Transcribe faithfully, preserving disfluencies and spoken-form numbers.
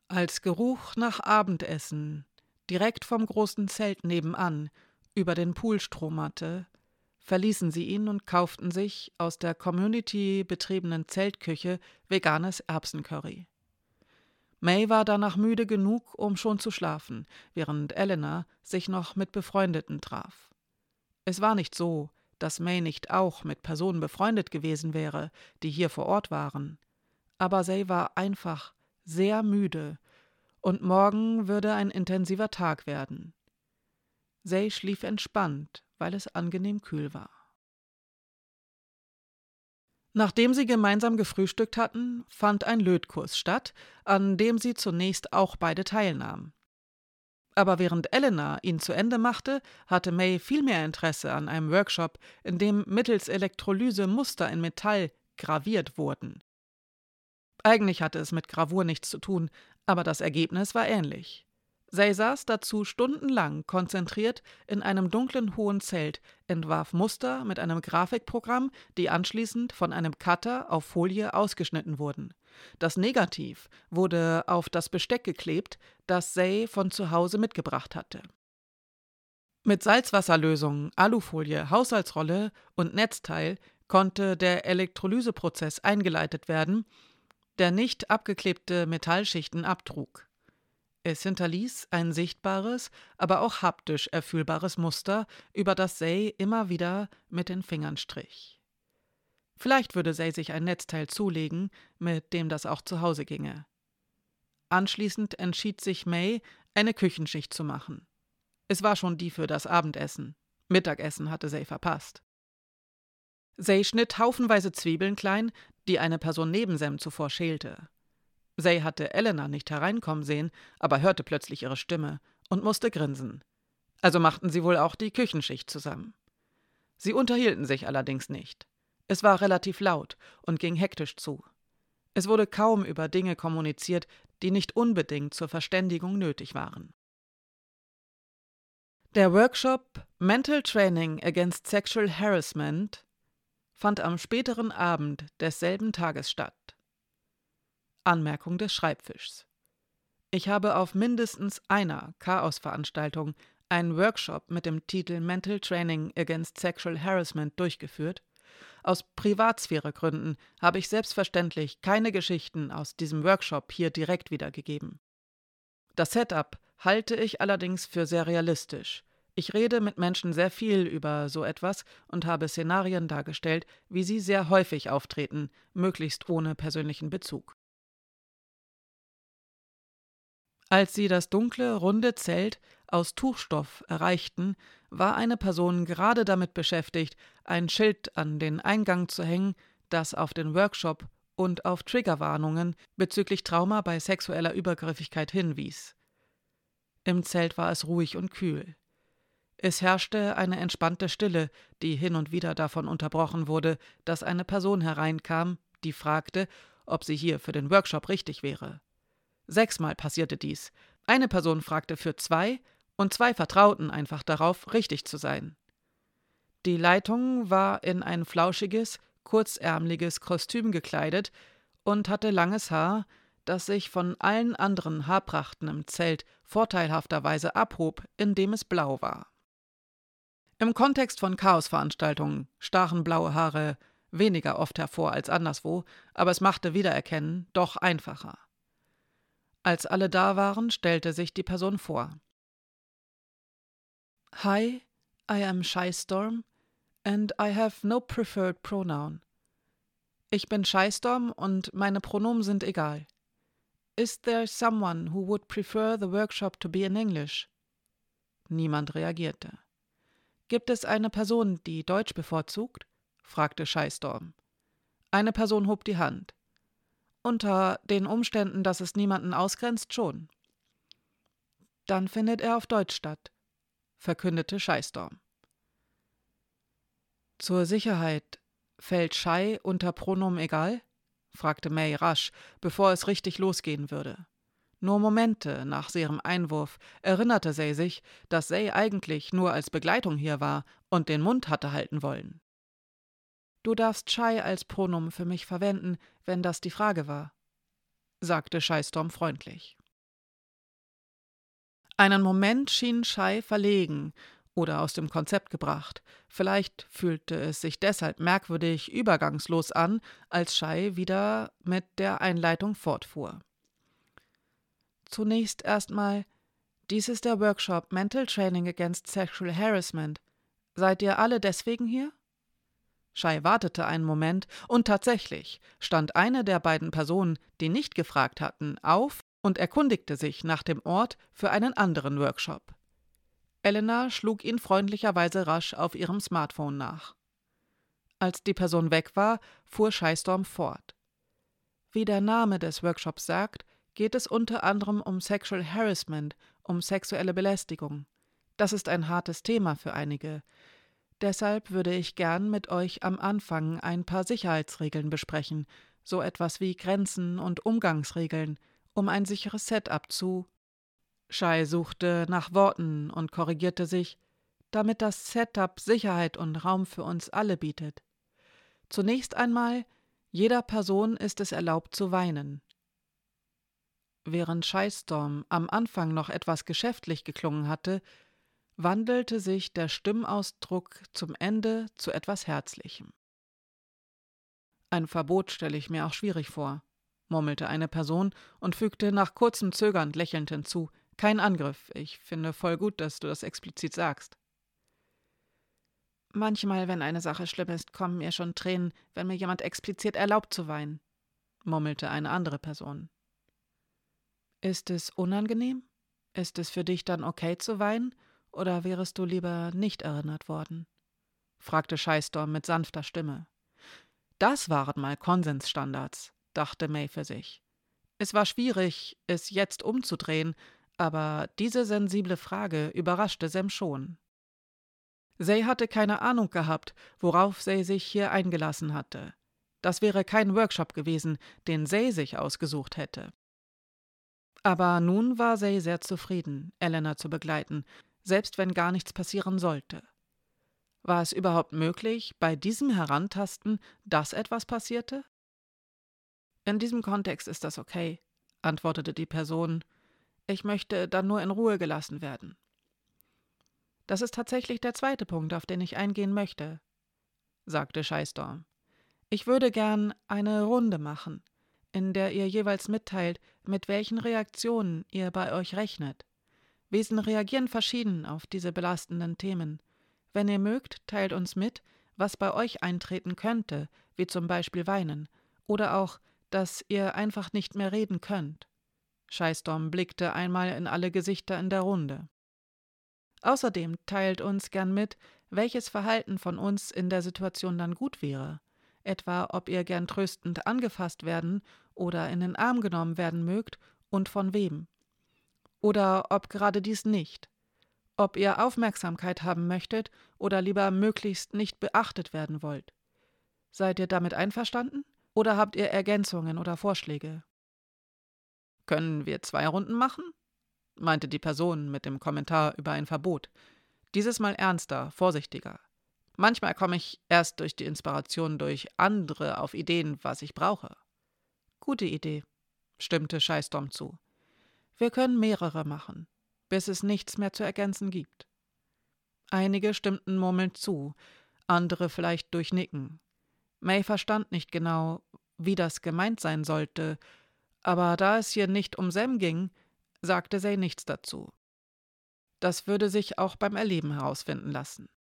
Als Geruch nach Abendessen direkt vom großen Zelt nebenan über den Pool stromerte, verließen sie ihn und kauften sich aus der Community betriebenen Zeltküche veganes Erbsencurry. May war danach müde genug, um schon zu schlafen, während Elena sich noch mit Befreundeten traf. Es war nicht so, dass May nicht auch mit Personen befreundet gewesen wäre, die hier vor Ort waren. Aber Say war einfach sehr müde und morgen würde ein intensiver Tag werden. Say schlief entspannt, weil es angenehm kühl war. Nachdem sie gemeinsam gefrühstückt hatten, fand ein Lötkurs statt, an dem sie zunächst auch beide teilnahmen. Aber während Elena ihn zu Ende machte, hatte May viel mehr Interesse an einem Workshop, in dem mittels Elektrolyse Muster in Metall graviert wurden. Eigentlich hatte es mit Gravur nichts zu tun, aber das Ergebnis war ähnlich. Say saß dazu stundenlang konzentriert in einem dunklen hohen Zelt, entwarf Muster mit einem Grafikprogramm, die anschließend von einem Cutter auf Folie ausgeschnitten wurden. Das Negativ wurde auf das Besteck geklebt, das Say von zu Hause mitgebracht hatte. Mit Salzwasserlösung, Alufolie, Haushaltsrolle und Netzteil konnte der Elektrolyseprozess eingeleitet werden, der nicht abgeklebte Metallschichten abtrug. Es hinterließ ein sichtbares, aber auch haptisch erfühlbares Muster, über das Say immer wieder mit den Fingern strich. Vielleicht würde Say sich ein Netzteil zulegen, mit dem das auch zu Hause ginge. Anschließend entschied sich May, eine Küchenschicht zu machen. Es war schon die für das Abendessen. Mittagessen hatte Say verpasst. Say schnitt haufenweise Zwiebeln klein, die eine Person neben Sam zuvor schälte. Say hatte Elena nicht hereinkommen sehen, aber hörte plötzlich ihre Stimme und musste grinsen. Also machten sie wohl auch die Küchenschicht zusammen. Sie unterhielten sich allerdings nicht. Es war relativ laut und ging hektisch zu. Es wurde kaum über Dinge kommuniziert, die nicht unbedingt zur Verständigung nötig waren. Der Workshop Mental Training Against Sexual Harassment fand am späteren Abend desselben Tages statt. Anmerkung des Schreibfischs. Ich habe auf mindestens einer Chaos-Veranstaltung einen Workshop mit dem Titel Mental Training Against Sexual Harassment durchgeführt. Aus Privatsphäregründen habe ich selbstverständlich keine Geschichten aus diesem Workshop hier direkt wiedergegeben. Das Setup halte ich allerdings für sehr realistisch. Ich rede mit Menschen sehr viel über so etwas und habe Szenarien dargestellt, wie sie sehr häufig auftreten, möglichst ohne persönlichen Bezug. Als sie das dunkle, runde Zelt aus Tuchstoff erreichten, war eine Person gerade damit beschäftigt, ein Schild an den Eingang zu hängen, das auf den Workshop und auf Triggerwarnungen bezüglich Trauma bei sexueller Übergriffigkeit hinwies. Im Zelt war es ruhig und kühl. Es herrschte eine entspannte Stille, die hin und wieder davon unterbrochen wurde, dass eine Person hereinkam, die fragte, ob sie hier für den Workshop richtig wäre. Sechsmal passierte dies. Eine Person fragte für zwei und zwei vertrauten einfach darauf, richtig zu sein. Die Leitung war in ein flauschiges, kurzärmliches Kostüm gekleidet und hatte langes Haar, das sich von allen anderen Haarprachten im Zelt vorteilhafterweise abhob, indem es blau war. Im Kontext von Chaosveranstaltungen stachen blaue Haare weniger oft hervor als anderswo, aber es machte Wiedererkennen doch einfacher. Als alle da waren, stellte sich die Person vor. Hi, I am Shystorm and I have no preferred pronoun. Ich bin Shystorm und meine Pronomen sind egal. Is there someone who would prefer the workshop to be in English? Niemand reagierte. Gibt es eine Person, die Deutsch bevorzugt? Fragte Shystorm. Eine Person hob die Hand. Unter den Umständen, dass es niemanden ausgrenzt, schon. Dann findet er auf Deutsch statt, verkündete Shystorm. Zur Sicherheit, fällt Shy unter Pronomen egal? Fragte May rasch, bevor es richtig losgehen würde. Nur Momente nach ihrem Einwurf erinnerte Say sich, dass Say eigentlich nur als Begleitung hier war und den Mund hatte halten wollen. »Du darfst Shy als Pronomen für mich verwenden, wenn das die Frage war«, sagte Shystorm freundlich. Einen Moment schien Shai verlegen oder aus dem Konzept gebracht. Vielleicht fühlte es sich deshalb merkwürdig übergangslos an, als Shai wieder mit der Einleitung fortfuhr. Zunächst erstmal, dies ist der Workshop Mental Training Against Sexual Harassment. Seid ihr alle deswegen hier? Shai wartete einen Moment und tatsächlich stand eine der beiden Personen, die nicht gefragt hatten, auf und erkundigte sich nach dem Ort für einen anderen Workshop. Elena schlug ihn freundlicherweise rasch auf ihrem Smartphone nach. Als die Person weg war, fuhr Shaistorm fort. Wie der Name des Workshops sagt, geht es unter anderem um Sexual Harassment, um sexuelle Belästigung. Das ist ein hartes Thema für einige. Deshalb würde ich gern mit euch am Anfang ein paar Sicherheitsregeln besprechen, so etwas wie Grenzen und Umgangsregeln, um ein sicheres Setup zu. Shai suchte nach Worten und korrigierte sich, damit das Setup Sicherheit und Raum für uns alle bietet. Zunächst einmal, jeder Person ist es erlaubt zu weinen. Während Shaistorm am Anfang noch etwas geschäftlich geklungen hatte, wandelte sich der Stimmausdruck zum Ende zu etwas Herzlichem. Ein Verbot stelle ich mir auch schwierig vor, murmelte eine Person und fügte nach kurzem Zögern lächelnd hinzu, kein Angriff, ich finde voll gut, dass du das explizit sagst. Manchmal, wenn eine Sache schlimm ist, kommen mir schon Tränen, wenn mir jemand explizit erlaubt zu weinen, murmelte eine andere Person. Ist es unangenehm? Ist es für dich dann okay zu weinen? Oder wärest du lieber nicht erinnert worden? Fragte Shaistorm mit sanfter Stimme. Das waren mal Konsensstandards, dachte May für sich. Es war schwierig, es jetzt umzudrehen, aber diese sensible Frage überraschte Sam schon. Zay hatte keine Ahnung gehabt, worauf Zay sich hier eingelassen hatte. Das wäre kein Workshop gewesen, den Zay sich ausgesucht hätte. Aber nun war Zay sehr zufrieden, Elena zu begleiten, selbst wenn gar nichts passieren sollte. War es überhaupt möglich, bei diesem Herantasten, dass etwas passierte? In diesem Kontext ist das okay, antwortete die Person. Ich möchte dann nur in Ruhe gelassen werden. Das ist tatsächlich der zweite Punkt, auf den ich eingehen möchte, sagte Shaistorm. Ich würde gern eine Runde machen, in der ihr jeweils mitteilt, mit welchen Reaktionen ihr bei euch rechnet. Wesen reagieren verschieden auf diese belastenden Themen. Wenn ihr mögt, teilt uns mit, was bei euch eintreten könnte, wie zum Beispiel Weinen, oder auch, dass ihr einfach nicht mehr reden könnt. Shaistorm blickte einmal in alle Gesichter in der Runde. Außerdem teilt uns gern mit, welches Verhalten von uns in der Situation dann gut wäre. Etwa, ob ihr gern tröstend angefasst werden oder in den Arm genommen werden mögt und von wem. Oder ob gerade dies nicht. Ob ihr Aufmerksamkeit haben möchtet oder lieber möglichst nicht beachtet werden wollt. Seid ihr damit einverstanden? Oder habt ihr Ergänzungen oder Vorschläge? Können wir zwei Runden machen? Meinte die Person mit dem Kommentar über ein Verbot. Dieses Mal ernster, vorsichtiger. Manchmal komme ich erst durch die Inspiration durch andere auf Ideen, was ich brauche. Gute Idee, stimmte Shaistorm zu. Wir können mehrere machen, bis es nichts mehr zu ergänzen gibt. Einige stimmten murmelnd zu, andere vielleicht durch Nicken. May verstand nicht genau, wie das gemeint sein sollte, aber da es hier nicht um Sam ging, sagte Zay nichts dazu. Das würde sich auch beim Erleben herausfinden lassen.